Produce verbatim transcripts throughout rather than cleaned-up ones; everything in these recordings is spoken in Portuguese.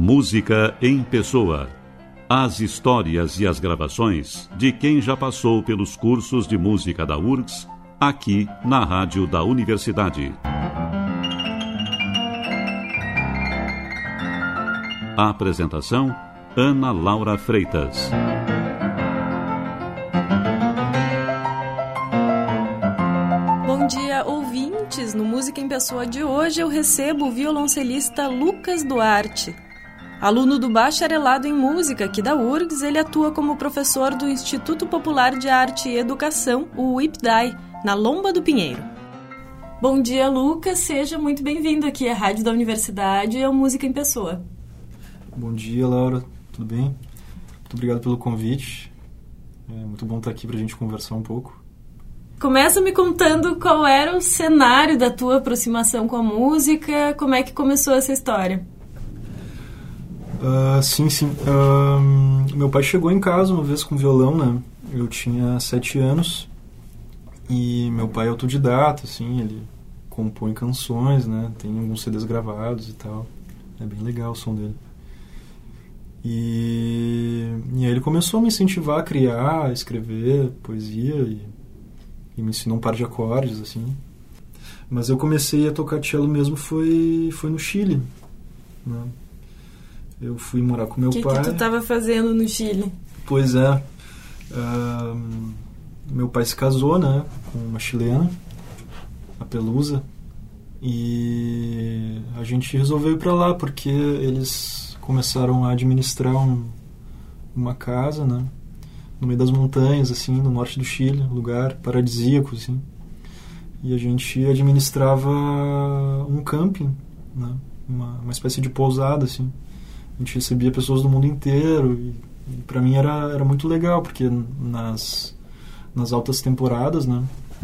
Música em Pessoa. As histórias e as gravações de quem já passou pelos cursos de música da U R G S, aqui na Rádio da Universidade. A apresentação, Ana Laura Freitas. Bom dia, ouvintes! No Música em Pessoa de hoje eu recebo o violoncelista Lucas Duarte. Aluno do bacharelado em música aqui da U R G S, ele atua como professor do Instituto Popular de Arte e Educação, o I P D A I, na Lomba do Pinheiro. Bom dia, Lucas. Seja muito bem-vindo aqui à Rádio da Universidade e ao Música em Pessoa. Bom dia, Laura. Tudo bem? Muito obrigado pelo convite. É muito bom estar aqui para a gente conversar um pouco. Começa me contando qual era o cenário da tua aproximação com a música, como é que começou essa história? Uh, sim, sim. Uh, meu pai chegou em casa uma vez com violão, né? Eu tinha sete anos e meu pai é autodidata, assim, ele compõe canções, né? Tem alguns C Ds gravados e tal. É bem legal o som dele. E, e aí ele começou a me incentivar a criar, a escrever poesia e, e me ensinou um par de acordes, assim. Mas eu comecei a tocar cello mesmo foi, foi no Chile, né? Eu fui morar com meu que pai. O que tu estava fazendo no Chile? Pois é. Uh, meu pai se casou, né, com uma chilena, a Pelusa, e a gente resolveu ir para lá porque eles começaram a administrar um, uma casa, né, no meio das montanhas, assim, no norte do Chile, um lugar paradisíaco, assim. E a gente administrava um camping, né, uma, uma espécie de pousada, assim. A gente recebia pessoas do mundo inteiro e, e para mim era, era muito legal, porque nas, nas altas temporadas, né,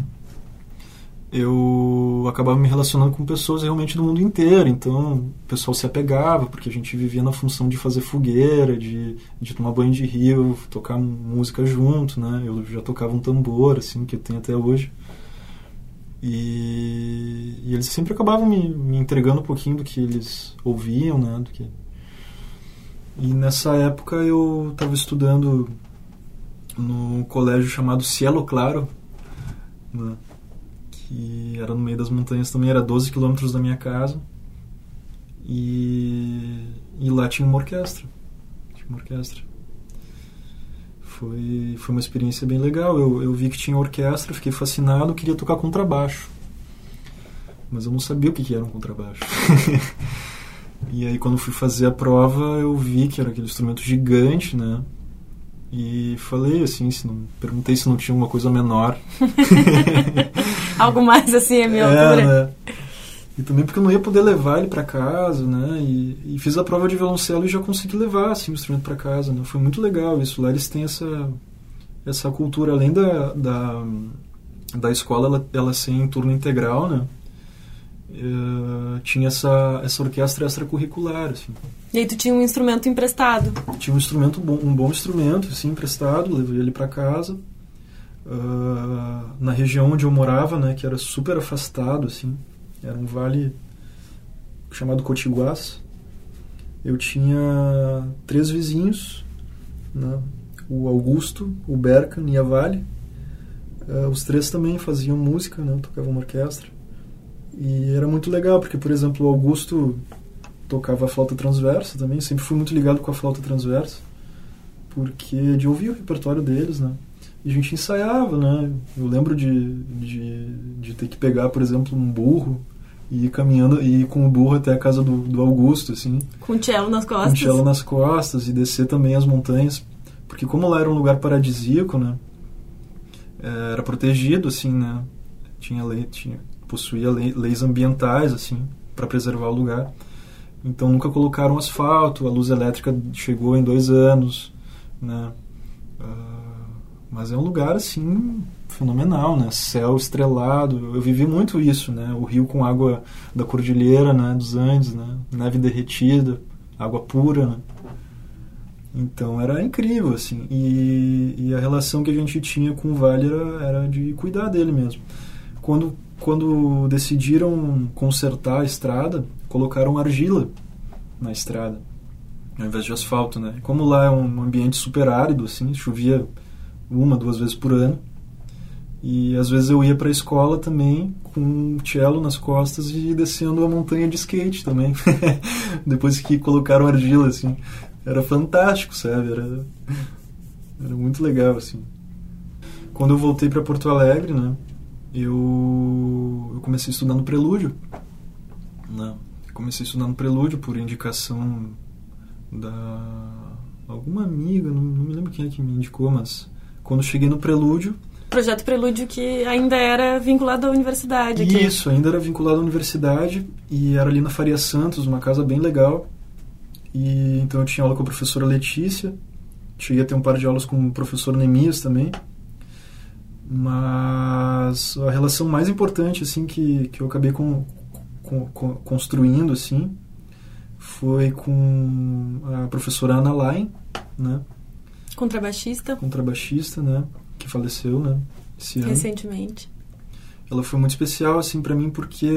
eu acabava me relacionando com pessoas realmente do mundo inteiro, então o pessoal se apegava, porque a gente vivia na função de fazer fogueira, de, de tomar banho de rio, tocar música junto, né, eu já tocava um tambor, assim, que eu tenho até hoje. E, e eles sempre acabavam me, me entregando um pouquinho do que eles ouviam, né, do que... E nessa época eu estava estudando num colégio chamado Cielo Claro, né, que era no meio das montanhas também, era doze quilômetros da minha casa. E, e lá tinha uma orquestra. Tinha uma orquestra. Foi, foi uma experiência bem legal. Eu, eu vi que tinha orquestra, fiquei fascinado, queria tocar contrabaixo. Mas eu não sabia o que era um contrabaixo. E aí quando fui fazer a prova eu vi que era aquele instrumento gigante, né? E falei assim, se não, perguntei se não tinha uma coisa menor. Algo mais assim a minha é, altura. Né? E também porque eu não ia poder levar ele para casa, né? E, e fiz a prova de violoncelo e já consegui levar assim, o instrumento para casa, né? Foi muito legal isso. Lá eles têm essa, essa cultura, além da, da, da escola ela, ela ser em turno integral, né? Uh, tinha essa, essa orquestra extracurricular, assim. E aí tu tinha um instrumento emprestado? Tinha um instrumento bom, um bom instrumento, assim, emprestado, levei ele para casa. Uh, na região onde eu morava, né, que era super afastado, assim, era um vale chamado Cotiguás. Eu tinha três vizinhos, né, o Augusto, o Berkan e a Vale. Uh, os três também faziam música, né, tocavam uma orquestra. E era muito legal, porque, por exemplo, o Augusto tocava a flauta transversa também, sempre fui muito ligado com a flauta transversa, porque de ouvir o repertório deles, né? E a gente ensaiava, né? Eu lembro de, de, de ter que pegar, por exemplo, um burro e ir caminhando, e ir com o burro até a casa do, do Augusto, assim. Com o cello nas costas. Com o cello nas costas, e descer também as montanhas, porque como lá era um lugar paradisíaco, né? Era protegido, assim, né? Tinha lei, tinha... possuía leis ambientais, assim, para preservar o lugar. Então nunca colocaram asfalto, a luz elétrica chegou em dois anos, né? Uh, mas é um lugar, assim, fenomenal, né? Céu estrelado, eu vivi muito isso, né? O rio com água da cordilheira, né? Dos Andes, né? Neve derretida, água pura, né? Então era incrível, assim, e, e a relação que a gente tinha com o vale era, era de cuidar dele mesmo. Quando Quando decidiram consertar a estrada, colocaram argila na estrada. ao invés de asfalto, né? Como lá é um ambiente super árido, assim, chovia uma, duas vezes por ano, e às vezes eu ia para a escola também com um cello nas costas e descendo a montanha de skate também, depois que colocaram argila, assim. Era fantástico, sabe? Era, era muito legal, assim. Quando eu voltei para Porto Alegre, né, eu, eu comecei a estudar no Prelúdio. Né? Comecei a estudar no Prelúdio por indicação da alguma amiga, não, não me lembro quem é que me indicou, mas quando cheguei no Prelúdio... Projeto Prelúdio que ainda era vinculado à universidade. Aqui. Isso, ainda era vinculado à universidade e era ali na Faria Santos, uma casa bem legal. E então eu tinha aula com a professora Letícia, cheguei a ter um par de aulas com o professor Nemias também. Mas a relação mais importante assim que, que eu acabei com, com, com, construindo assim foi com a professora Ana Lain, né? Contrabaixista. Contrabaixista, né? Que faleceu, né? Esse ano. Recentemente. Ela foi muito especial assim para mim porque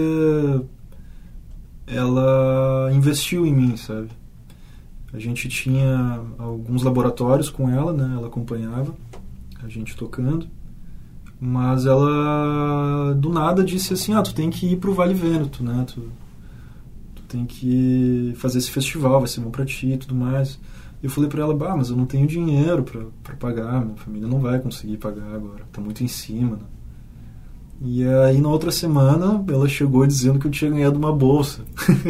ela investiu em mim, sabe? A gente tinha alguns laboratórios com ela, né? Ela acompanhava a gente tocando. Mas ela, do nada, disse assim, ah, tu tem que ir pro Vale Vêneto, né? Tu, tu tem que fazer esse festival, vai ser bom pra ti e tudo mais. Eu falei pra ela, bah, mas eu não tenho dinheiro pra, pra pagar, minha família não vai conseguir pagar agora, tá muito em cima, né? E aí, na outra semana, ela chegou dizendo que eu tinha ganhado uma bolsa.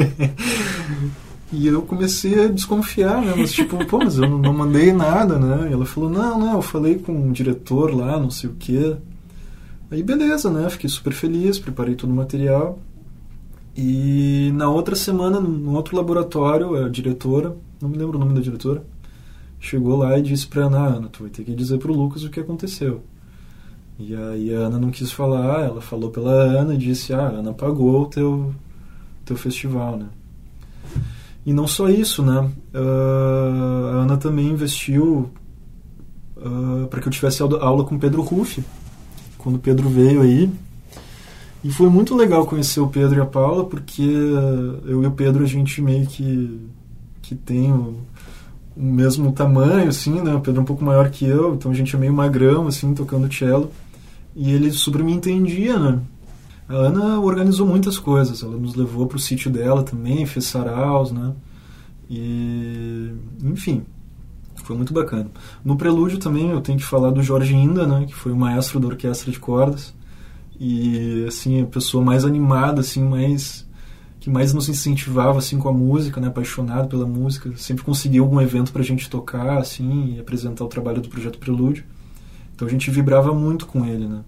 E eu comecei a desconfiar, né? Mas tipo, pô, mas eu não, não mandei nada, né? E ela falou, não, não, eu falei com o diretor lá, não sei o quê. Aí beleza, né? Fiquei super feliz, preparei todo o material. E na outra semana, num outro laboratório, a diretora, não me lembro o nome da diretora, chegou lá e disse pra Ana, Ana, tu vai ter que dizer pro Lucas o que aconteceu. E aí a Ana não quis falar, ela falou pela Ana e disse, ah, a Ana pagou o teu, teu festival, né? E não só isso, né? Uh, a Ana também investiu uh, para que eu tivesse aula com o Pedro Ruffi, quando o Pedro veio aí. E foi muito legal conhecer o Pedro e a Paula, porque eu e o Pedro, a gente meio que, que tem o, o mesmo tamanho, assim, né? O Pedro é um pouco maior que eu, então a gente é meio magrão, assim, tocando cello. E ele super me entendia, né? A Ana organizou muitas coisas, ela nos levou para o sítio dela também, fez saraus, né? E, enfim, foi muito bacana. No Prelúdio também eu tenho que falar do Jorge Inda, né? Que foi o maestro da orquestra de cordas. E, assim, a pessoa mais animada, assim, mais... que mais nos incentivava, assim, com a música, né? Apaixonado pela música. Sempre conseguia algum evento pra gente tocar, assim, e apresentar o trabalho do Projeto Prelúdio. Então a gente vibrava muito com ele, né?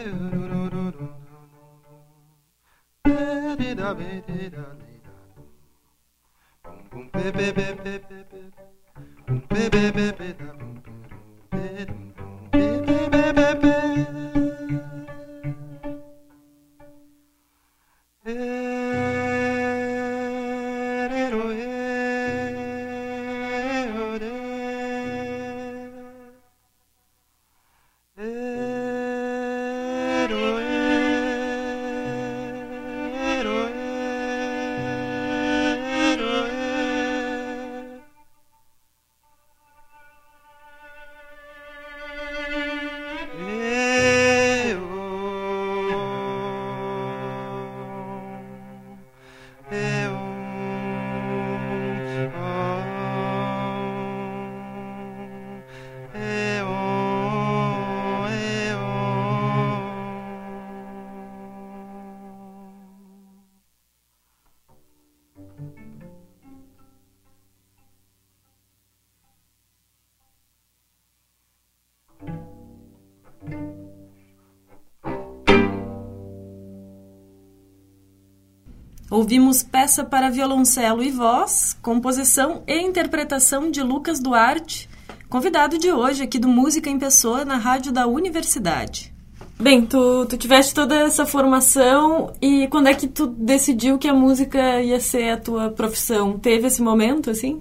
Ouvimos peça para violoncelo e voz, composição e interpretação de Lucas Duarte, convidado de hoje aqui do Música em Pessoa na rádio da Universidade. Bem, tu, tu tiveste toda essa formação e quando é que tu decidiu que a música ia ser a tua profissão? Teve esse momento, assim?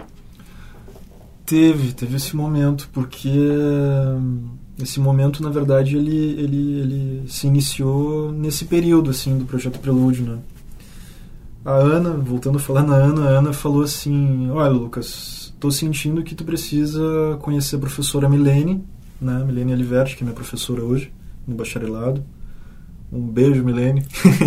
Teve, teve esse momento, porque esse momento, na verdade, ele, ele, ele se iniciou nesse período, assim, do Projeto Prelúdio, né? A Ana, voltando a falar na Ana, a Ana falou assim, olha, Lucas, tô sentindo que tu precisa conhecer a professora Milene, né, Milene Aliverti, que é minha professora hoje, no bacharelado. Um beijo, Milene.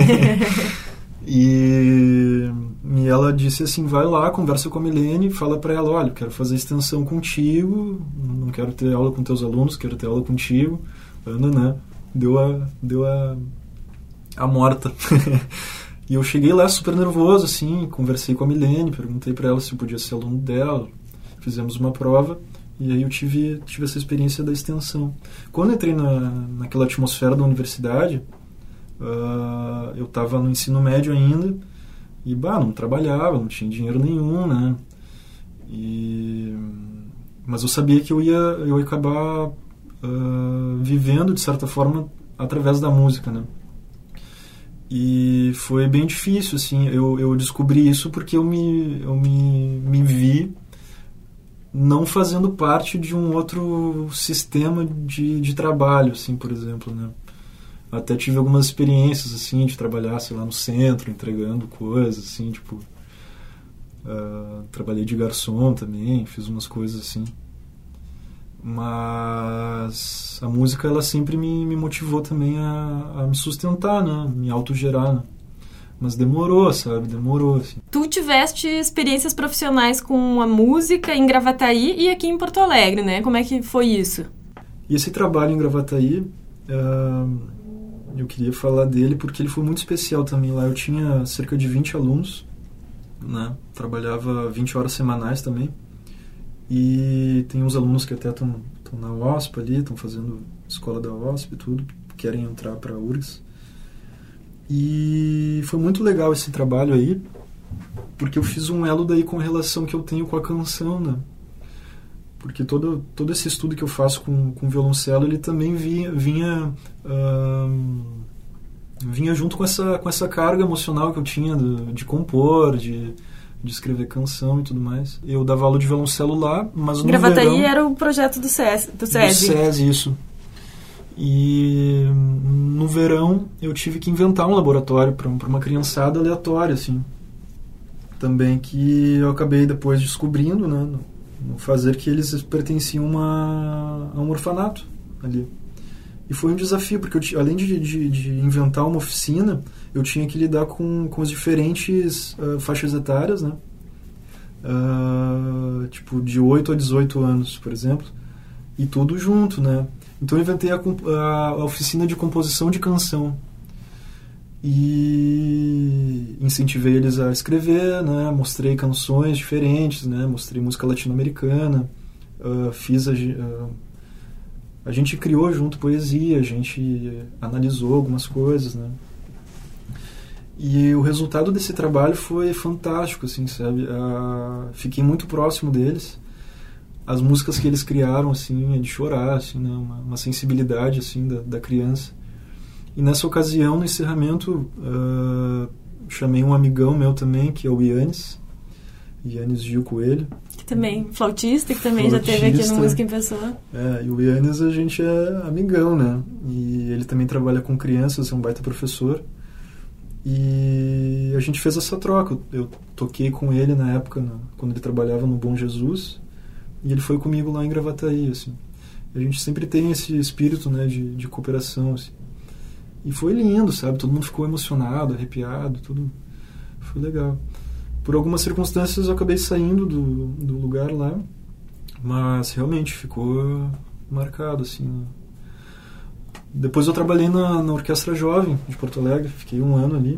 e, e ela disse assim, vai lá, conversa com a Milene, fala pra ela, olha, eu quero fazer extensão contigo, não quero ter aula com teus alunos, quero ter aula contigo. Ana, né, deu a, deu a, a morta. E eu cheguei lá super nervoso, assim, conversei com a Milene, perguntei para ela se eu podia ser aluno dela, fizemos uma prova, e aí eu tive, tive essa experiência da extensão. Quando eu entrei na, naquela atmosfera da universidade, uh, eu estava no ensino médio ainda, e bah, não trabalhava, não tinha dinheiro nenhum, né? E, mas eu sabia que eu ia, eu ia acabar uh, vivendo, de certa forma, através da música, né? E foi bem difícil, assim, eu, eu descobri isso porque eu me, eu me, me vi não fazendo parte de um outro sistema de, de trabalho, assim, por exemplo, né? Até tive algumas experiências, assim, de trabalhar, sei lá, no centro, entregando coisas, assim, tipo... Uh, trabalhei de garçom também, fiz umas coisas assim. Mas a música, ela sempre me, me motivou também a, a me sustentar, né? Me autogerar, né? Mas demorou, sabe? Demorou, assim. Tu tiveste experiências profissionais com a música em Gravataí e aqui em Porto Alegre, né? Como é que foi isso? E esse trabalho em Gravataí, uh, eu queria falar dele porque ele foi muito especial também. Lá eu tinha cerca de vinte alunos, né? Trabalhava vinte horas semanais também. E tem uns alunos que até estão na U O S P ali, estão fazendo escola da U O S P e tudo, querem entrar para a U R G S. E foi muito legal esse trabalho aí, porque eu fiz um elo daí com a relação que eu tenho com a canção, né? Porque todo, todo esse estudo que eu faço com, com violoncelo, ele também vinha, vinha, uh, vinha junto com essa, com essa carga emocional que eu tinha de, de compor, de... de escrever canção e tudo mais. Eu dava aula de violoncelo lá, mas no Gravataí verão... era o projeto do SESI. Do SESI. Do SESI, isso. E no verão eu tive que inventar um laboratório para uma criançada aleatória, assim. Também que eu acabei depois descobrindo, né, no, no fazer que eles pertenciam uma, a um orfanato ali. E foi um desafio, porque eu, além de, de, de inventar uma oficina, eu tinha que lidar com, com as diferentes uh, faixas etárias, né? Uh, tipo, de oito a dezoito anos, por exemplo. E tudo junto, né? Então eu inventei a, a, a oficina de composição de canção. E incentivei eles a escrever, né? Mostrei canções diferentes, né? Mostrei música latino-americana. Uh, fiz a... Uh, a gente criou junto poesia, a gente analisou algumas coisas, né? E o resultado desse trabalho foi fantástico, assim, sabe? Ah, fiquei muito próximo deles. As músicas que eles criaram, assim, é de chorar, assim, né? Uma, uma sensibilidade, assim, da, da criança. E nessa ocasião, no encerramento, uh, chamei um amigão meu também, que é o Yannis, Yannis Gil Coelho. Que também, flautista, que também flautista, já esteve aqui no Música em Pessoa. É, e o Yannis, a gente é amigão, né? E ele também trabalha com crianças, é um baita professor. E a gente fez essa troca. Eu toquei com ele na época, na, quando ele trabalhava no Bom Jesus, e ele foi comigo lá em Gravataí, assim. E a gente sempre tem esse espírito, né, de, de cooperação, assim. E foi lindo, sabe? Todo mundo ficou emocionado, arrepiado, tudo. Foi legal. Por algumas circunstâncias eu acabei saindo do, do lugar lá, mas realmente ficou marcado, assim. Depois eu trabalhei na, na Orquestra Jovem de Porto Alegre, fiquei um ano ali.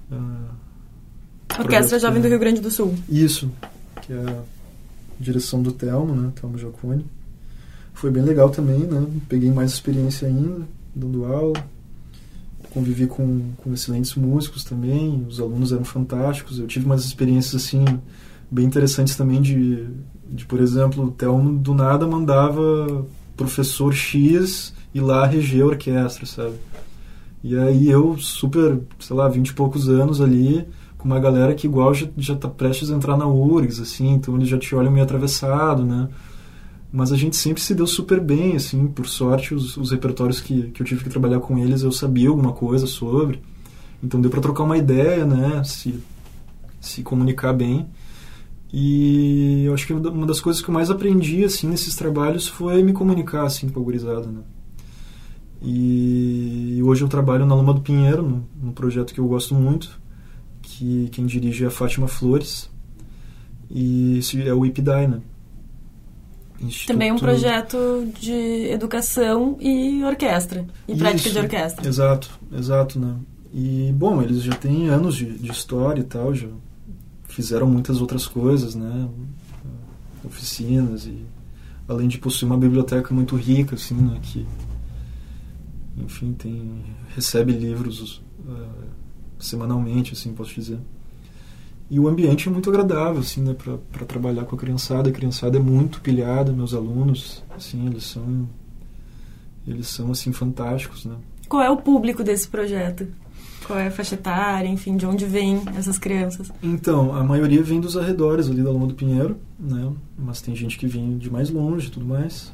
A Orquestra Jovem do Rio Grande do Sul. Isso, que é a direção do Telmo, né? Telmo Giacone. Foi bem legal também, né? Peguei mais experiência ainda, dando aula. Convivi com, com excelentes músicos também, os alunos eram fantásticos. Eu tive umas experiências assim bem interessantes também de, de por exemplo, o Telmo do nada mandava professor X ir lá reger a orquestra, sabe? E aí eu, super, sei lá, vinte e poucos anos ali, com uma galera que igual já, já tá prestes a entrar na U R G S, assim, então eles já te olham meio atravessado, né? Mas a gente sempre se deu super bem, assim, por sorte, os, os repertórios que, que eu tive que trabalhar com eles, eu sabia alguma coisa sobre, então deu para trocar uma ideia, né, se, se comunicar bem, e eu acho que uma das coisas que eu mais aprendi, assim, nesses trabalhos foi me comunicar, assim, com a gurizada, né. E, e hoje eu trabalho na Loma do Pinheiro, num, num projeto que eu gosto muito, que quem dirige é a Fátima Flores, e esse é o IPDAI, né. Instituto... Também um projeto de educação e orquestra, e Isso, prática de orquestra. Exato, exato, né? E, bom, eles já têm anos de, de história e tal, já fizeram muitas outras coisas, né? Oficinas, e além de possuir uma biblioteca muito rica, assim, né? Que, enfim, tem, recebe livros uh, semanalmente, assim, posso dizer. E o ambiente é muito agradável, assim, né, para para trabalhar com a criançada. A criançada é muito pilhada, meus alunos, assim, eles são, eles são, assim, fantásticos, né. Qual é o público desse projeto? Qual é a faixa etária, enfim, de onde vêm essas crianças? Então, a maioria vem dos arredores ali da Loma do Pinheiro, né, mas tem gente que vem de mais longe e tudo mais.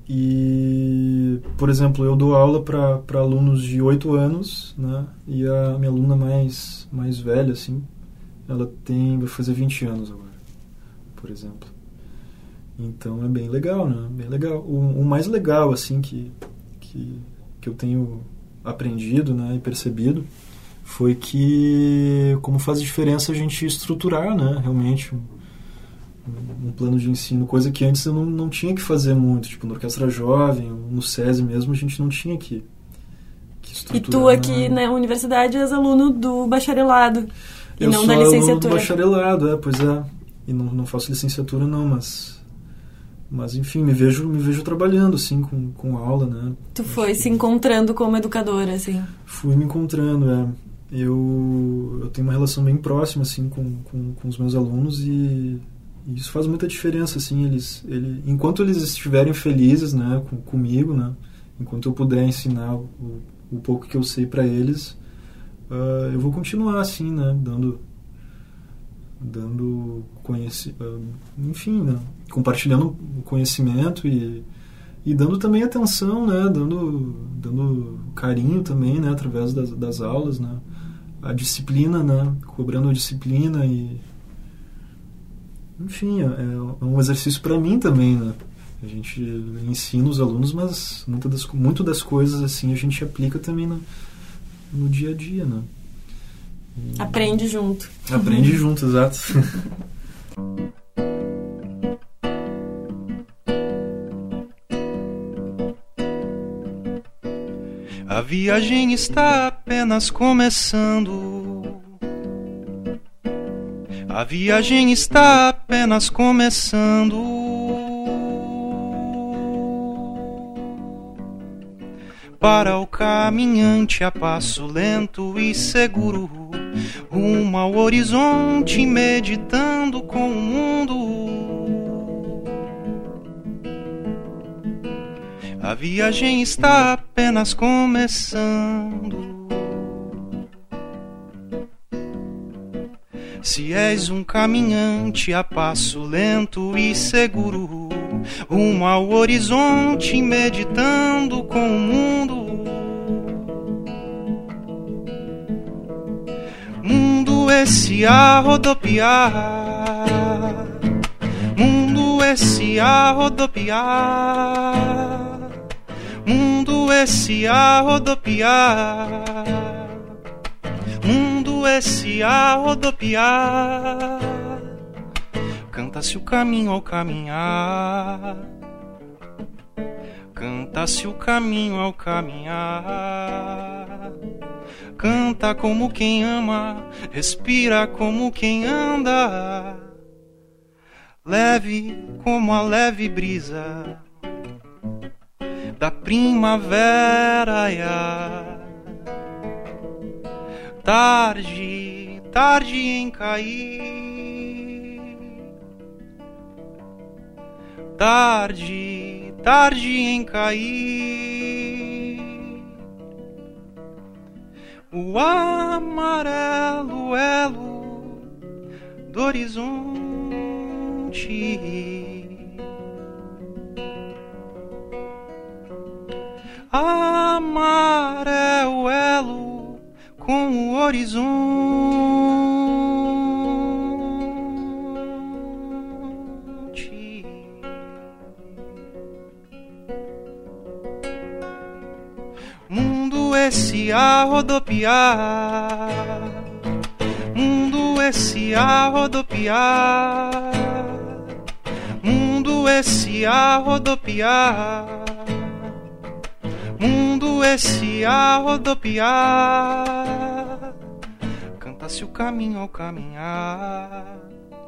E, por exemplo, eu dou aula para alunos de oito anos, né, e a minha aluna mais, mais velha, assim, ela tem, vai fazer vinte anos agora, por exemplo. Então é bem legal, né? Bem legal. O, o mais legal, assim, que, que, que eu tenho aprendido, né, e percebido, foi que como faz diferença a gente estruturar, né, realmente um, um plano de ensino, coisa que antes eu não, não tinha que fazer muito. Tipo, na Orquestra Jovem, no SESI mesmo, a gente não tinha que, que estruturar. E tu aqui na universidade és aluno do bacharelado. E eu não sou da aluno licenciatura. do bacharelado, é, pois é. E não, não faço licenciatura não, mas... Mas, enfim, me vejo, me vejo trabalhando, assim, com, com aula, né. Tu foi Acho se que... encontrando como educadora, assim. Fui me encontrando, é. Eu, eu tenho uma relação bem próxima, assim, com, com, com os meus alunos e, e isso faz muita diferença, assim. Eles, ele, enquanto eles estiverem felizes, né, com, comigo, né, enquanto eu puder ensinar o, o pouco que eu sei para eles... Uh, eu vou continuar assim, né, dando, dando conheci, uh, enfim, né, compartilhando o conhecimento e, e dando também atenção, né, dando, dando carinho também, né, através das, das aulas, né, a disciplina, né, cobrando a disciplina e, enfim, é, é um exercício para mim também, né. A gente ensina os alunos, mas muitas das, muito das coisas assim a gente aplica também na no dia a dia, né? E... Aprende junto. Aprende junto, exato. A viagem está apenas começando. A viagem está apenas começando. para o caminhante a passo lento e seguro, rumo ao horizonte, meditando com o mundo. A viagem está apenas começando. Se és um caminhante a passo lento e seguro, rumo ao horizonte, meditando com o mundo. Mundo esse a rodopiar, mundo esse a rodopiar, mundo esse a rodopiar, mundo esse a rodopiar. Canta-se o caminho ao caminhar, canta-se o caminho ao caminhar. Canta como quem ama, respira como quem anda, leve como a leve brisa da primavera. Ya. Tarde, tarde em cair, tarde, tarde em cair. O amarelo elo do horizonte, amarelo elo com o horizonte. Mundo esse a rodopiar, mundo esse a rodopiar, mundo esse a rodopiar, mundo esse a rodopiar. Canta-se o caminho ao caminhar,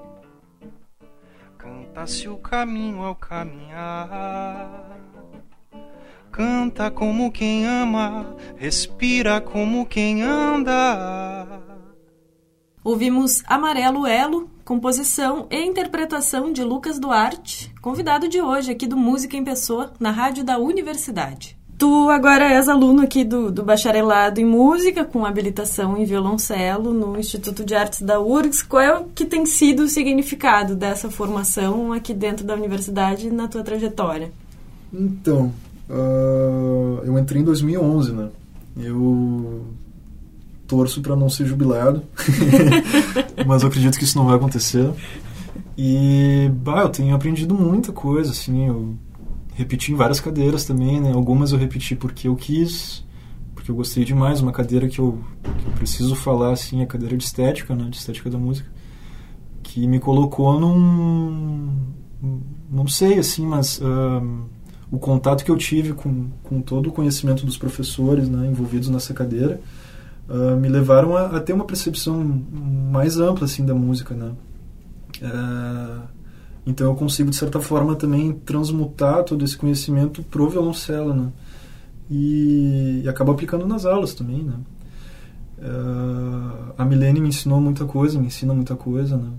canta-se o caminho ao caminhar. Canta como quem ama, respira como quem anda. Ouvimos Amarelo Elo, composição e interpretação de Lucas Duarte, convidado de hoje aqui do Música em Pessoa, na rádio da Universidade. Tu agora és aluno aqui do, do bacharelado em música, com habilitação em violoncelo no Instituto de Artes da U R G S. Qual é o que tem sido o significado dessa formação aqui dentro da universidade na tua trajetória? Então, uh, eu entrei em dois mil e onze, né? Eu torço para não ser jubilado, mas eu acredito que isso não vai acontecer. E, bah, eu tenho aprendido muita coisa, assim, eu repeti em várias cadeiras também, né? Algumas eu repeti porque eu quis, porque eu gostei demais. Uma cadeira que eu, que eu preciso falar, assim, é a cadeira de estética, né? De estética da música, que me colocou num... não sei, assim, mas uh, o contato que eu tive com, com todo o conhecimento dos professores, né, envolvidos nessa cadeira, uh, me levaram a, a ter uma percepção mais ampla, assim, da música, né? Uh, então eu consigo, de certa forma, também transmutar todo esse conhecimento pro violoncelo, né? E, e acabo aplicando nas aulas também, né? Uh, a Milene me ensinou muita coisa, me ensina muita coisa, né?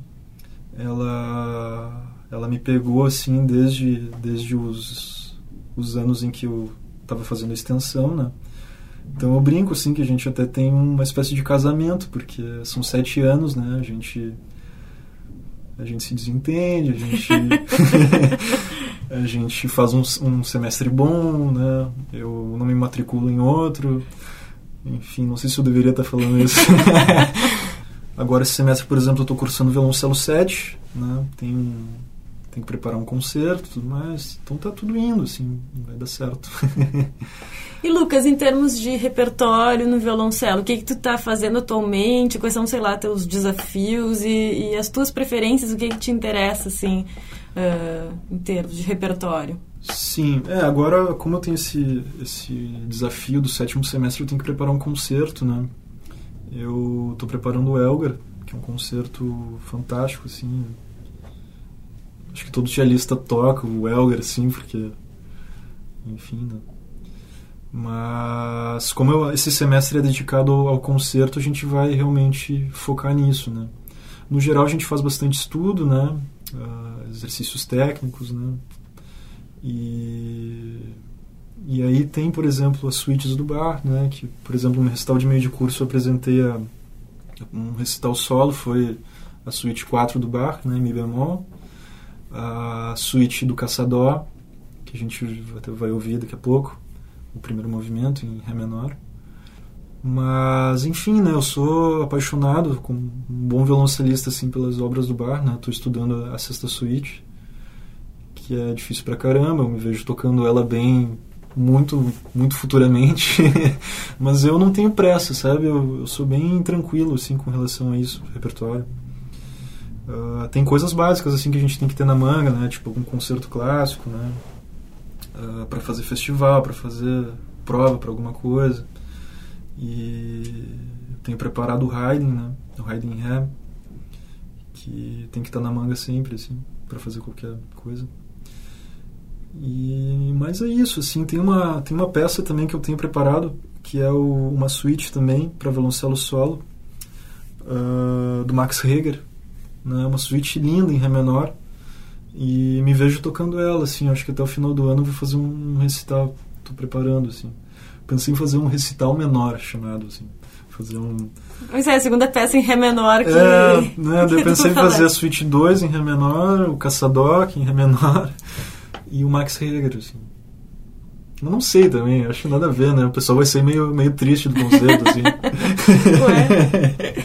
Ela, ela me pegou, assim, desde, desde os, os anos em que eu estava fazendo extensão, né? Então eu brinco, assim, que a gente até tem uma espécie de casamento, porque são sete anos, né? A gente... A gente se desentende, a gente, a gente faz um, um semestre bom, né? Eu não me matriculo em outro. Enfim, não sei se eu deveria estar falando isso. Agora, esse semestre, por exemplo, eu estou cursando violoncelo sete, né? Tenho, tenho que preparar um concerto e tudo mais. Então tá tudo indo, assim, vai dar certo. E, Lucas, em termos de repertório no violoncelo, o que que tu tá fazendo atualmente? Quais são, sei lá, teus desafios e, e as tuas preferências? O que que te interessa, assim, uh, em termos de repertório? Sim, é, agora, como eu tenho esse, esse desafio do sétimo semestre, eu tenho que preparar um concerto, né? Eu tô preparando o Elgar, que é um concerto fantástico, assim. Acho que todo cellista toca o Elgar, assim, porque... Enfim, né? Mas como eu, esse semestre é dedicado ao, ao concerto, a gente vai realmente focar nisso, né? No geral, a gente faz bastante estudo, né? Uh, exercícios técnicos, né? E, e aí tem, por exemplo, as suítes do Bach, né? Que, por exemplo, no recital de meio de curso eu apresentei a, um recital solo, foi a suíte quatro do Bach, né? Mi bemol, a suíte do Caçador, que a gente vai ouvir daqui a pouco, o primeiro movimento em Ré menor. Mas, enfim, né, eu sou apaixonado, como um bom violoncelista, assim, pelas obras do Bach, né? Estou estudando a sexta suíte, que é difícil pra caramba, eu me vejo tocando ela bem muito, muito futuramente, mas eu não tenho pressa, sabe? Eu, eu sou bem tranquilo, assim, com relação a isso, repertório. Uh, tem coisas básicas, assim, que a gente tem que ter na manga, né? Tipo, algum concerto clássico, né? Uh, para fazer festival, para fazer prova para alguma coisa. E eu tenho preparado o Haydn, né? O Haydn em Ré, que tem que estar na manga sempre, assim, para fazer qualquer coisa. E mas é isso, assim, tem uma tem uma peça também que eu tenho preparado, que é o, uma suíte também para violoncelo solo, uh, do Max Reger, né? Uma suíte linda em Ré menor. E me vejo tocando ela, assim, acho que até o final do ano eu vou fazer um recital, tô preparando, assim. Pensei em fazer um recital menor, chamado, assim, fazer um... Mas é, a segunda peça em Ré menor que... É, né, daí eu pensei em fazer a suíte dois em Ré menor, o Caçador em Ré menor e o Max Reger, assim. Eu não sei também, acho que nada a ver, né, o pessoal vai ser meio, meio triste do concerto, assim. Ué?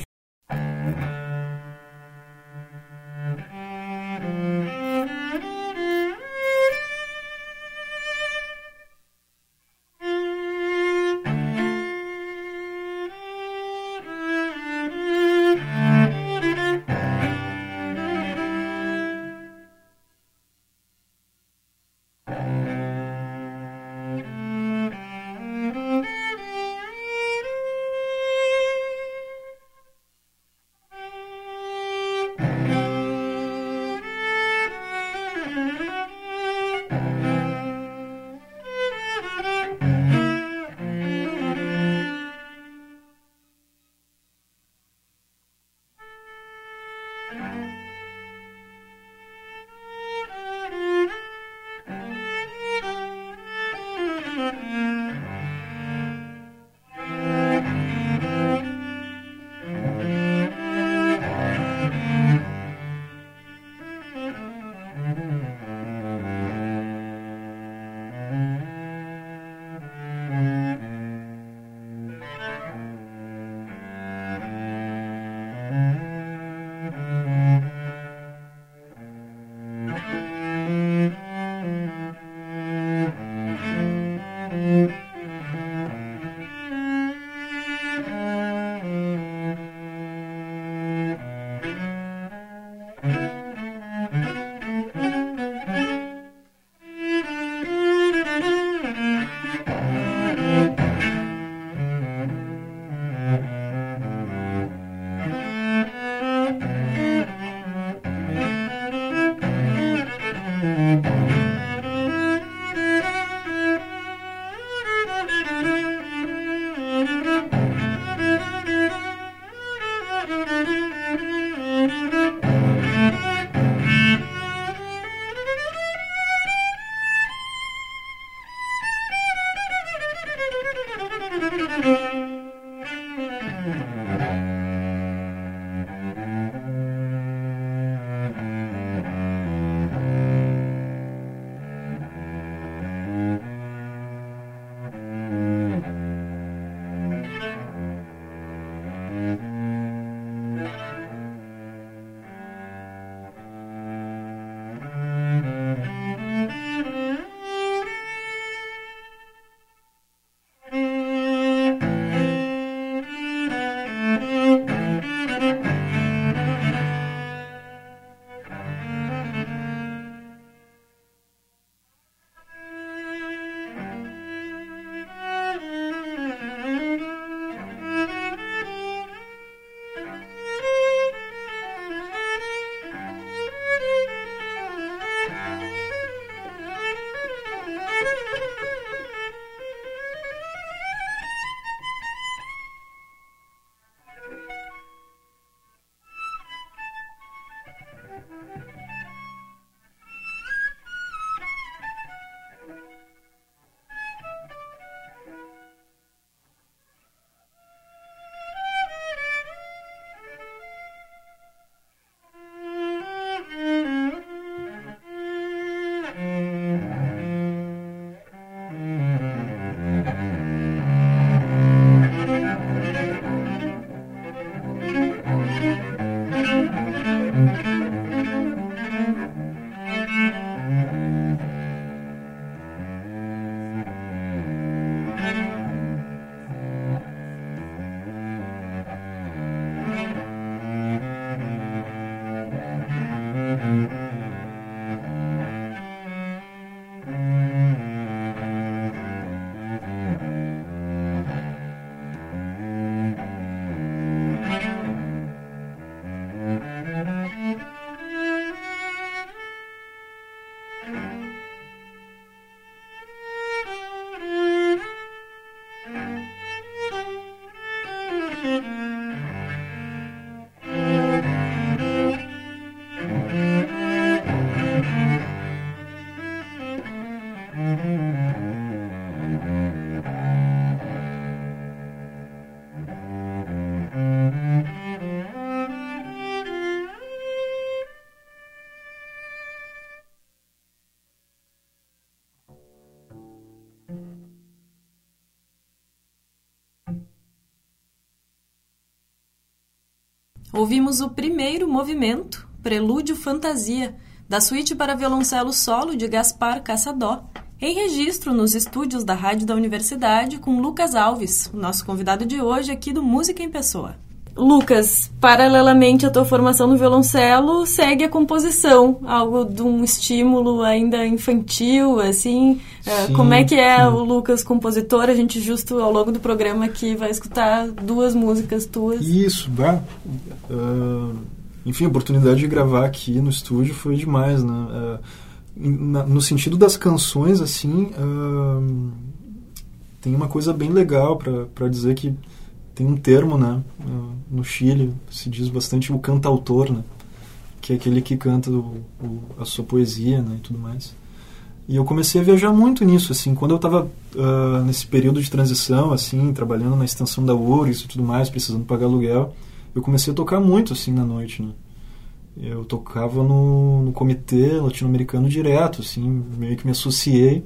Ouvimos o primeiro movimento, Prelúdio Fantasia, da suíte para violoncelo solo de Gaspar Caçadó, em registro nos estúdios da Rádio da Universidade com Lucas Alves, o nosso convidado de hoje aqui do Música em Pessoa. Lucas, paralelamente à tua formação no violoncelo, segue a composição, algo de um estímulo ainda infantil, assim. Sim, como é que é sim. o Lucas compositor? A gente justo ao longo do programa aqui vai escutar duas músicas tuas. Isso, bah, uh, enfim, a oportunidade de gravar aqui no estúdio foi demais, né? Uh, na, no sentido das canções, assim, uh, tem uma coisa bem legal para dizer que tem um termo, né, no Chile, se diz bastante o cantautor, né, que é aquele que canta o, o, a sua poesia, né, e tudo mais. E eu comecei a viajar muito nisso, assim, quando eu estava uh, nesse período de transição, assim, trabalhando na extensão da U R G S e tudo mais, precisando pagar aluguel, eu comecei a tocar muito, assim, na noite, né. Eu tocava no, no comitê latino-americano direto, assim, meio que me associei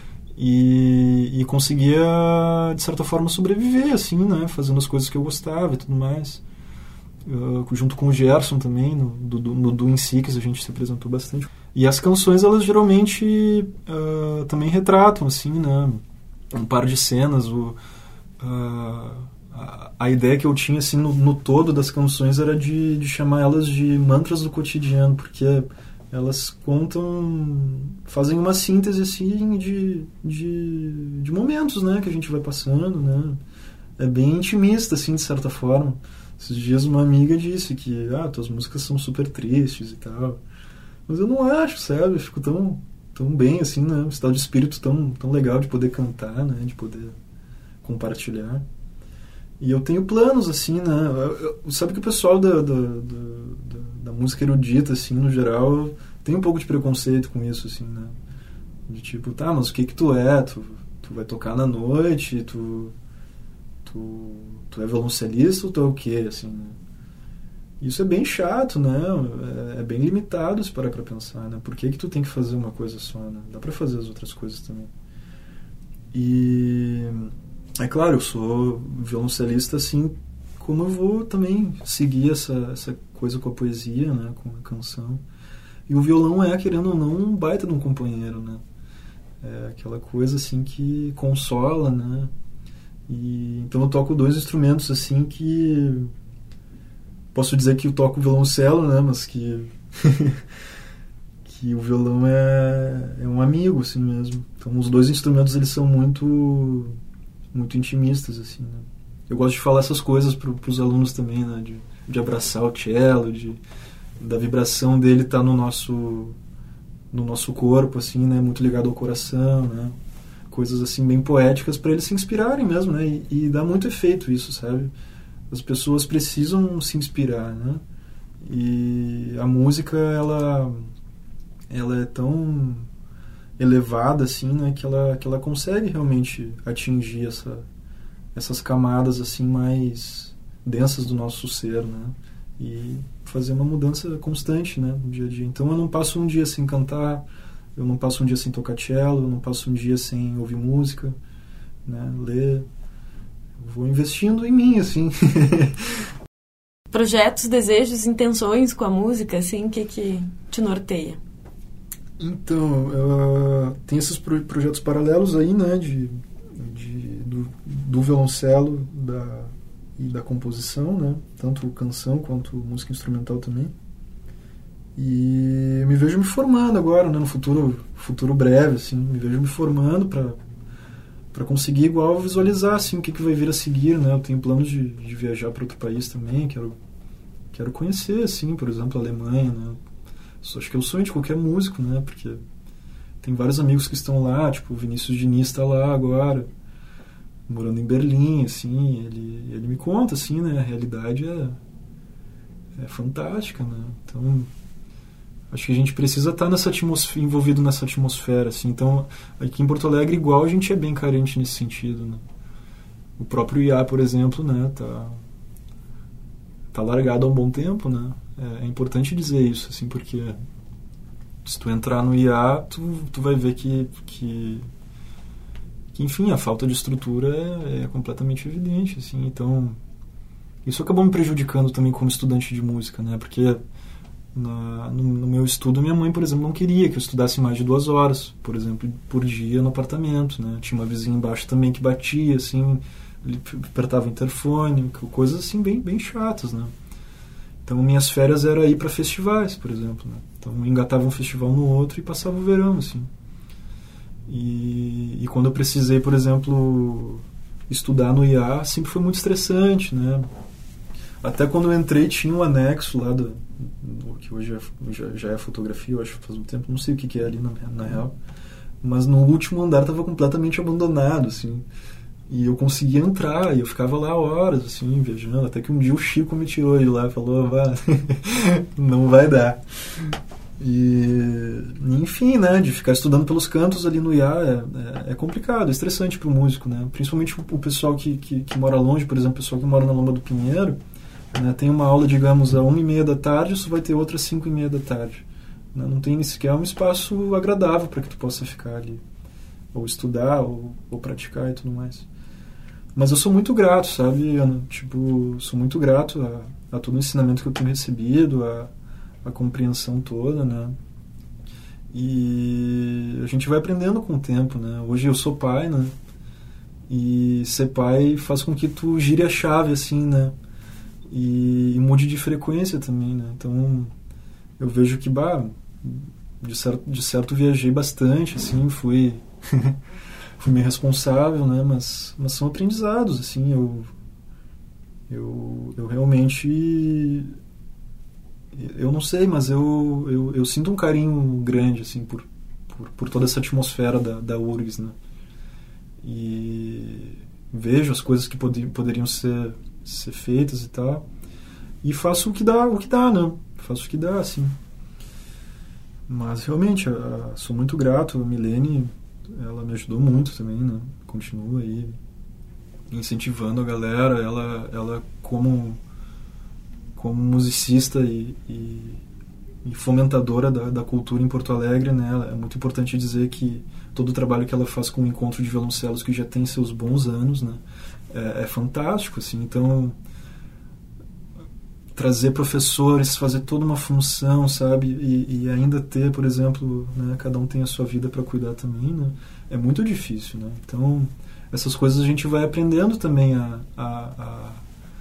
E, e conseguia, de certa forma, sobreviver, assim, né? Fazendo as coisas que eu gostava e tudo mais. Uh, junto com o Gerson também, no do, do, no do Insiques a gente se apresentou bastante. E as canções, elas geralmente uh, também retratam, assim, né? Um par de cenas. O, uh, a, a ideia que eu tinha, assim, no, no todo das canções era de, de chamar elas de mantras do cotidiano, porque elas contam, fazem uma síntese, assim, de, de, de momentos, né, que a gente vai passando, né. É bem intimista, assim, de certa forma. Esses dias uma amiga disse que, ah, tuas músicas são super tristes e tal. Mas eu não acho, sabe? Eu fico tão, tão bem, assim, né, um estado de espírito tão, tão legal de poder cantar, né, de poder compartilhar. E eu tenho planos, assim, né, eu, eu, sabe que o pessoal da, da, da, da música erudita, assim, no geral, tem um pouco de preconceito com isso, assim, né, de tipo, tá, mas o que que tu é? Tu, tu vai tocar na noite, tu, tu, tu é violoncelista ou tu é o quê, assim, né? Isso é bem chato, né, é, é bem limitado se parar pra pensar, né, por que que tu tem que fazer uma coisa só, né, dá pra fazer as outras coisas também. E é claro, eu sou violoncelista, assim, como eu vou também seguir essa, essa coisa com a poesia, né, com a canção. E o violão é, querendo ou não, um baita de um companheiro, né. É aquela coisa, assim, que consola, né. E, então eu toco dois instrumentos, assim, que posso dizer que eu toco violoncelo, né, mas que que o violão é, é um amigo, assim mesmo. Então os dois instrumentos, eles são muito muito intimistas, assim, né? Eu gosto de falar essas coisas para os alunos também, né? De, de abraçar o cello, de, da vibração dele estar tá no nosso no nosso corpo, assim, né? Muito ligado ao coração, né? Coisas, assim, bem poéticas para eles se inspirarem mesmo, né? E, e dá muito efeito isso, sabe? As pessoas precisam se inspirar, né? E a música, ela, ela é tão elevada, assim, né, que ela, que ela consegue realmente atingir essa, essas camadas, assim, mais densas do nosso ser, né, e fazer uma mudança constante, né, no dia a dia. Então eu não passo um dia sem cantar, eu não passo um dia sem tocar cello, eu não passo um dia sem ouvir música, né, ler. Eu vou investindo em mim, assim. Projetos, desejos, intenções com a música, assim, o que que te norteia? Então, uh, tem esses pro- projetos paralelos aí, né, de, de, do, do violoncelo da, e da composição, né, tanto canção quanto música instrumental também. E me vejo me formando agora, né, no futuro, futuro breve, assim, me vejo me formando para para conseguir igual visualizar, assim, o que, que vai vir a seguir, né. Eu tenho planos de, de viajar para outro país também, quero, quero conhecer, assim, por exemplo, a Alemanha, né. Acho que é o sonho de qualquer músico, né? Porque tem vários amigos que estão lá, tipo o Vinícius Diniz está lá agora, morando em Berlim, assim, ele, ele me conta, assim, né? A realidade é, é fantástica, né? Então, acho que a gente precisa estar nessa atmosfera, envolvido nessa atmosfera, assim. Então, aqui em Porto Alegre, igual, a gente é bem carente nesse sentido, né? O próprio I A, por exemplo, né? Tá, tá largado há um bom tempo, né? É importante dizer isso, assim, porque se tu entrar no I A, tu, tu vai ver que, que, que, enfim, a falta de estrutura é, é completamente evidente, assim. Então, isso acabou me prejudicando também como estudante de música, né? Porque na, no, no meu estudo, minha mãe, por exemplo, não queria que eu estudasse mais de duas horas, por exemplo, por dia no apartamento, né? Tinha uma vizinha embaixo também que batia, assim, ele apertava o interfone, coisas assim bem, bem chatas, né? Então, minhas férias era ir para festivais, por exemplo, né? Então, engatava um festival no outro e passava o verão, assim. E, e quando eu precisei, por exemplo, estudar no I A, sempre foi muito estressante, né? Até quando eu entrei, tinha um anexo lá, do, do que hoje é, já, já é fotografia, eu acho que faz um tempo, não sei o que, que é ali na, na real. Mas no último andar estava completamente abandonado, assim. E eu conseguia entrar, e eu ficava lá horas, assim, viajando, até que um dia o Chico me tirou de lá e falou, vá, não vai dar. E, enfim, né, de ficar estudando pelos cantos ali no I A é, é, é complicado, é estressante para o músico, né, principalmente o, o pessoal que, que, que mora longe, por exemplo, o pessoal que mora na Lomba do Pinheiro, né, tem uma aula, digamos, às uma e meia da tarde, só vai ter outra às cinco e meia da tarde, né, não tem sequer um espaço agradável para que tu possa ficar ali, ou estudar, ou, ou praticar e tudo mais. Mas eu sou muito grato, sabe, Ana? Tipo, sou muito grato a, a todo o ensinamento que eu tenho recebido, a, a compreensão toda, né? E a gente vai aprendendo com o tempo, né? Hoje eu sou pai, né? E ser pai faz com que tu gire a chave, assim, né? E, e mude de frequência também, né? Então, eu vejo que, bah, de certo, de certo viajei bastante, assim, fui... fui meio responsável, né, mas, mas são aprendizados, assim, eu, eu, eu realmente, eu não sei, mas eu, eu, eu sinto um carinho grande, assim, por, por, por toda essa atmosfera da, da U R G S, né, e vejo as coisas que pod, poderiam ser, ser feitas e tal, e faço o que dá, o que dá, né, faço o que dá, assim, mas realmente, a, a, sou muito grato, a Milene, ela me ajudou muito também, né? Continua aí incentivando a galera. Ela, ela como, como musicista e, e, e fomentadora da, da cultura em Porto Alegre, né? É muito importante dizer que todo o trabalho que ela faz com o Encontro de Violoncelos, que já tem seus bons anos, né? É, é fantástico, assim. Então, trazer professores, fazer toda uma função, sabe, e, e ainda ter, por exemplo, né, cada um tem a sua vida para cuidar também, né, é muito difícil, né, então essas coisas a gente vai aprendendo também a, a, a,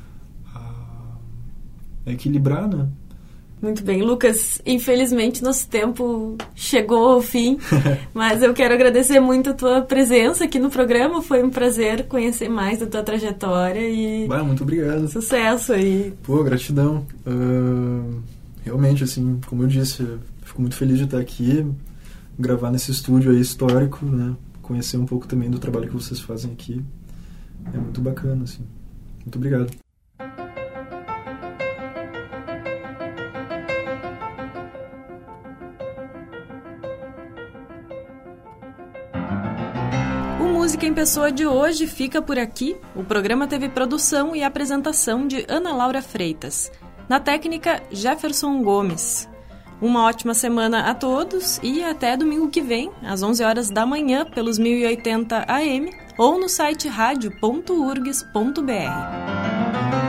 a equilibrar, né. Muito bem, Lucas, infelizmente nosso tempo chegou ao fim, mas eu quero agradecer muito a tua presença aqui no programa, foi um prazer conhecer mais da tua trajetória e... Bah, muito obrigado. Sucesso aí. Pô, gratidão. Uh, realmente, assim, como eu disse, eu fico muito feliz de estar aqui, gravar nesse estúdio aí histórico, né, conhecer um pouco também do trabalho que vocês fazem aqui, é muito bacana, assim. Muito obrigado. Música em Pessoa de hoje fica por aqui. O programa teve produção e apresentação de Ana Laura Freitas. Na técnica, Jefferson Gomes. Uma ótima semana a todos e até domingo que vem, às onze horas da manhã, pelos mil e oitenta A M ou no site rádio ponto urgs ponto b r.